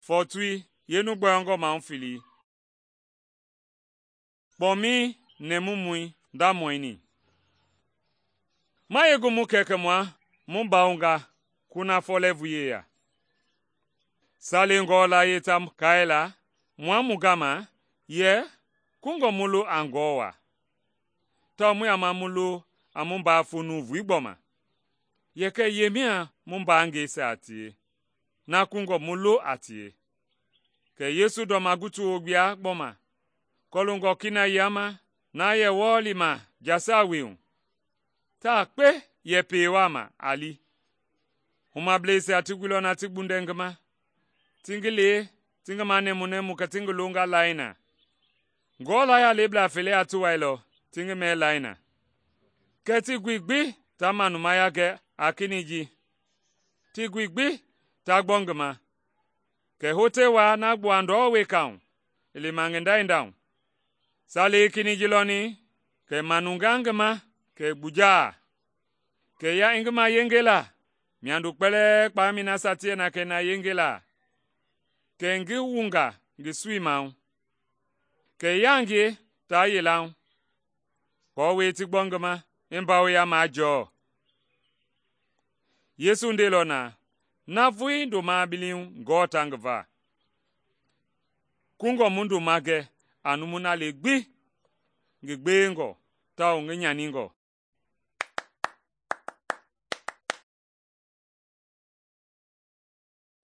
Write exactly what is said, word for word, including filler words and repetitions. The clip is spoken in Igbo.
Fotui yenu gbango ma mfili. Pomi nemumui da moini. Ma yego mu keke mwa mumbaunga kuna folevuye ya. Sali ngola yetam kaela mwa mugama ye kungo mulu angowa. Ta mu ama mulu amumba funu vuiboma. Yeke yemia mumba angese atie. Na kungo mulu atie. Ke Yesu do magutu ogbia boma. Kolungo kina yama na ye woli ma jasa wiun. Ta kpe ye pewama ali. Huma blese atigwilo na tigbundengema. Tingile tingama nemu nemu ka tingulunga laina. Ngola ya lebla fele atuwailo tingeme laina. Ke tigwigbi ta manumaya ke akiniji. Tigwigbi ta gbongema. Ke hote wa na gbuando we kaun. Ili mangenda indaun. Sali kiniji loni. Ke manungangema. Ke buja. Ke ya ingema yengela. Miandu pele kwa mina satie na ke na yengela. Ke ngi wunga ngi swimau. Ke yangi ta yelau. Kwa we tigbongema. Imba we ya majo. Yesu ndelona. Na vui ndo mabiliun gotangva. Kungo mundu mage anumuna legbi. Ngigbe ngo. Ta unge nyaningo.